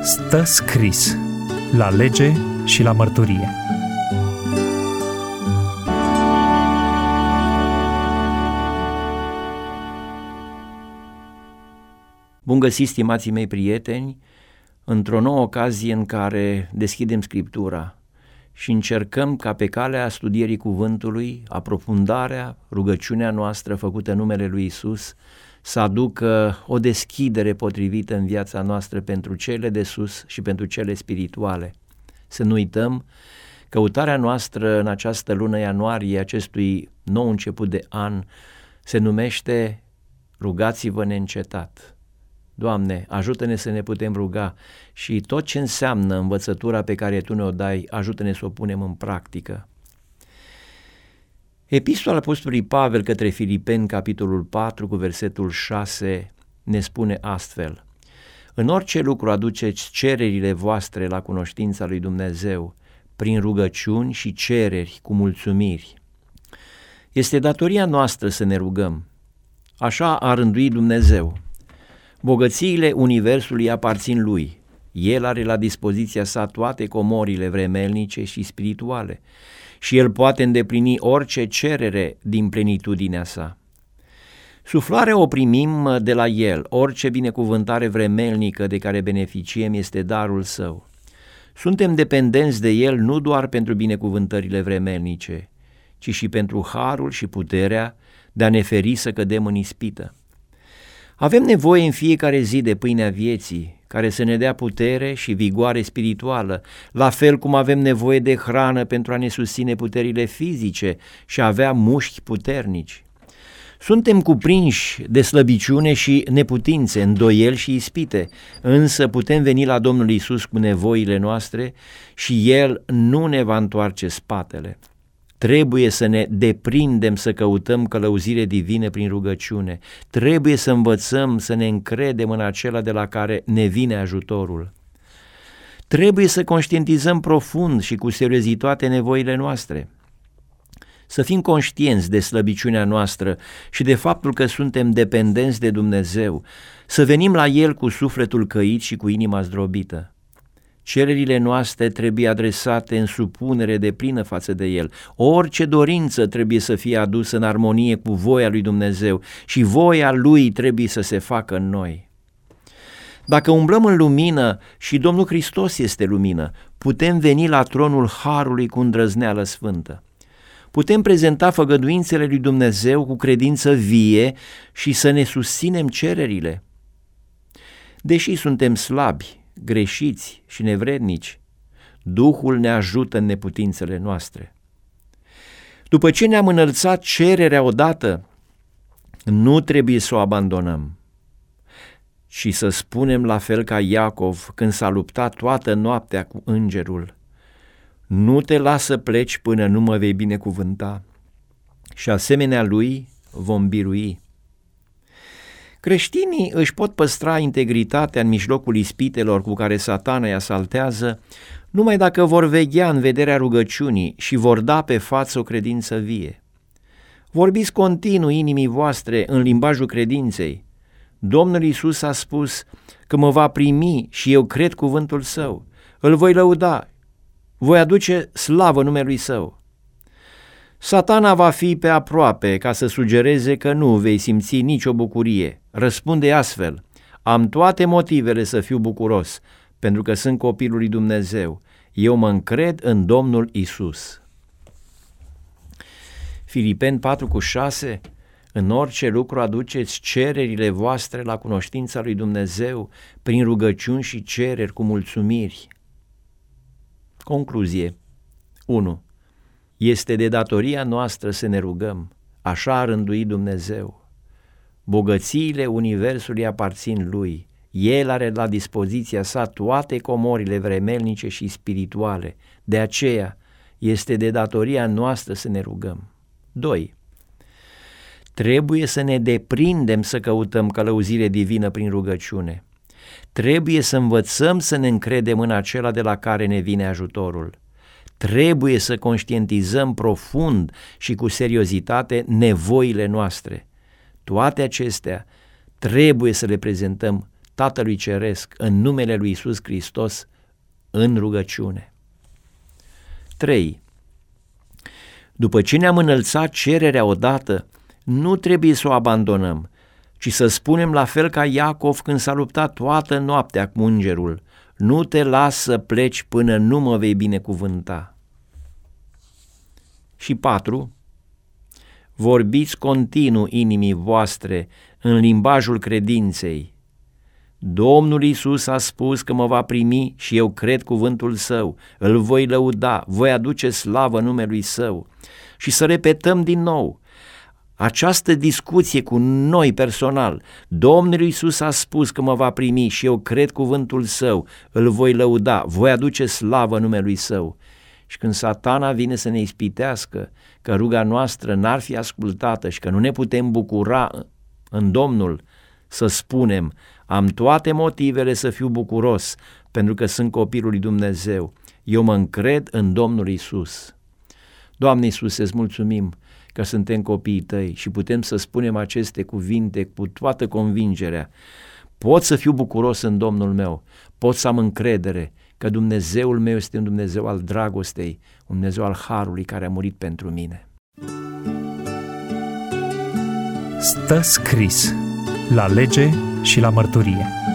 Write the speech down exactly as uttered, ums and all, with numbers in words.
Stă scris la lege și la mărturie. Bun găsit, stimații mei prieteni, într-o nouă ocazie în care deschidem Scriptura și încercăm ca pe calea studierii cuvântului, aprofundarea, rugăciunea noastră făcută în numele lui Isus să aducă o deschidere potrivită în viața noastră pentru cele de sus și pentru cele spirituale. Să nu uităm, căutarea noastră în această lună ianuarie, acestui nou început de an, se numește Rugați-vă neîncetat. Doamne, ajută-ne să ne putem ruga și tot ce înseamnă învățătura pe care Tu ne-o dai, ajută-ne să o punem în practică. Epistola Apostolului Pavel către Filipeni, capitolul patru, cu versetul șase, ne spune astfel: în orice lucru aduceți cererile voastre la cunoștința lui Dumnezeu, prin rugăciuni și cereri cu mulțumiri. Este datoria noastră să ne rugăm. Așa a rânduit Dumnezeu. Bogățiile universului aparțin Lui. El are la dispoziția sa toate comorile vremelnice și spirituale și El poate îndeplini orice cerere din plenitudinea sa. Suflarea o primim de la El, orice binecuvântare vremelnică de care beneficiem este darul Său. Suntem dependenți de El nu doar pentru binecuvântările vremelnice, ci și pentru harul și puterea de a ne feri să cădem în ispită. Avem nevoie în fiecare zi de pâinea vieții, care să ne dea putere și vigoare spirituală, la fel cum avem nevoie de hrană pentru a ne susține puterile fizice și a avea mușchi puternici. Suntem cuprinși de slăbiciune și neputințe, îndoieli și ispite, însă putem veni la Domnul Iisus cu nevoile noastre și El nu ne va întoarce spatele. Trebuie să ne deprindem să căutăm călăuzire divină prin rugăciune. Trebuie să învățăm să ne încredem în acela de la care ne vine ajutorul. Trebuie să conștientizăm profund și cu seriozitate nevoile noastre. Să fim conștienți de slăbiciunea noastră și de faptul că suntem dependenți de Dumnezeu, să venim la El cu sufletul căit și cu inima zdrobită. Cererile noastre trebuie adresate în supunere deplină față de El. Orice dorință trebuie să fie adusă în armonie cu voia lui Dumnezeu și voia Lui trebuie să se facă în noi. Dacă umblăm în lumină și Domnul Hristos este lumină, putem veni la tronul Harului cu îndrăzneală sfântă. Putem prezenta făgăduințele lui Dumnezeu cu credință vie și să ne susținem cererile. Deși suntem slabi, greșiți și nevrednici, Duhul ne ajută în neputințele noastre. După ce ne-am înălțat cererea odată, nu trebuie să o abandonăm, ci să spunem la fel ca Iacov când s-a luptat toată noaptea cu îngerul: nu te las să pleci până nu mă vei binecuvânta, și asemenea lui vom birui. Creștinii își pot păstra integritatea în mijlocul ispitelor cu care Satana îi asaltează numai dacă vor veghea în vederea rugăciunii și vor da pe față o credință vie. Vorbiți continuu inimii voastre în limbajul credinței. Domnul Iisus a spus că mă va primi și eu cred cuvântul Său. Îl voi lăuda, voi aduce slavă numelui Său. Satana va fi pe aproape ca să sugereze că nu vei simți nicio bucurie. Răspunde astfel: am toate motivele să fiu bucuros, pentru că sunt copilul lui Dumnezeu. Eu mă încred în Domnul Isus. Filipeni patru cu șase: în orice lucru aduceți cererile voastre la cunoștința lui Dumnezeu, prin rugăciuni și cereri cu mulțumiri. Concluzie. unu. Este de datoria noastră să ne rugăm, așa a rânduit Dumnezeu. Bogățiile universului aparțin Lui. El are la dispoziția sa toate comorile vremelnice și spirituale. De aceea este de datoria noastră să ne rugăm. doi. Trebuie să ne deprindem să căutăm călăuzire divină prin rugăciune. Trebuie să învățăm să ne încredem în acela de la care ne vine ajutorul. Trebuie să conștientizăm profund și cu seriozitate nevoile noastre. Toate acestea trebuie să le prezentăm Tatălui Ceresc în numele lui Iisus Hristos în rugăciune. trei. După ce ne-am înălțat cererea odată, nu trebuie să o abandonăm, ci să spunem la fel ca Iacov când s-a luptat toată noaptea cu îngerul: nu te las să pleci până nu mă vei binecuvânta. Și patru. Vorbiți continuu inimii voastre în limbajul credinței. Domnul Iisus a spus că mă va primi și eu cred cuvântul Său, îl voi lăuda, voi aduce slavă numelui Său. Și să repetăm din nou această discuție cu noi personal. Domnul Iisus a spus că mă va primi și eu cred cuvântul Său, îl voi lăuda, voi aduce slavă numelui Său. Și când Satana vine să ne ispitească că ruga noastră n-ar fi ascultată și că nu ne putem bucura în Domnul, să spunem: am toate motivele să fiu bucuros pentru că sunt copilul lui Dumnezeu. Eu mă încred în Domnul Iisus. Doamne Iisuse, îți mulțumim că suntem copiii Tăi și putem să spunem aceste cuvinte cu toată convingerea. Pot să fiu bucuros în Domnul meu, pot să am încredere că Dumnezeul meu este un Dumnezeu al dragostei, un Dumnezeu al harului care a murit pentru mine. Stă scris la lege și la mărturie.